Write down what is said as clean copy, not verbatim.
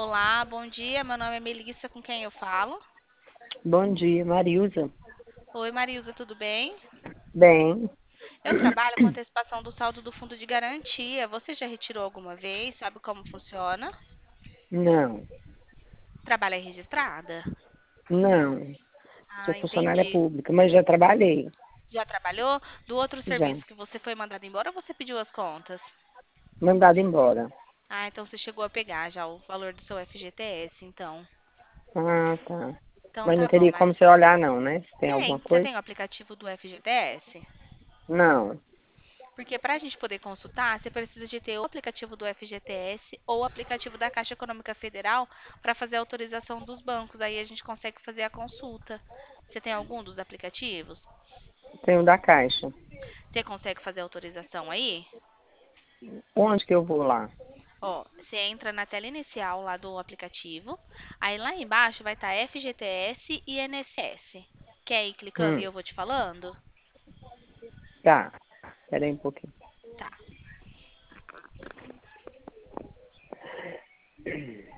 Olá, bom dia. Meu nome é Melissa, com quem eu falo? Bom dia, Marilza. Oi, Marilza, tudo bem? Bem, Eu trabalho com antecipação do saldo do fundo de garantia. Você já retirou alguma vez? Sabe como funciona? não, Trabalha registrada? não. Sou Ah, funcionária entendi. pública, mas já trabalhei, Já trabalhou? Do outro já. serviço que você foi mandado embora ou você pediu as contas? Mandado embora. Ah, então você chegou a pegar já o valor do seu FGTS, então. Ah, tá. Então Mas não tá bom, teria como você olhar, não, né? Se tem alguma tem. Você coisa? tem o aplicativo do FGTS? Não. Porque para a gente poder consultar, você precisa de ter o aplicativo do FGTS ou o aplicativo da Caixa Econômica Federal para fazer a autorização dos bancos. Aí a gente consegue fazer a consulta. Você tem algum dos aplicativos? Tenho da Caixa. Você consegue fazer a autorização aí? Onde que eu vou lá? Ó, você entra na tela inicial lá do aplicativo. Aí lá embaixo vai estar FGTS e INSS. Quer ir clicando e Hum, eu vou te falando? tá. Espera aí um pouquinho. Tá.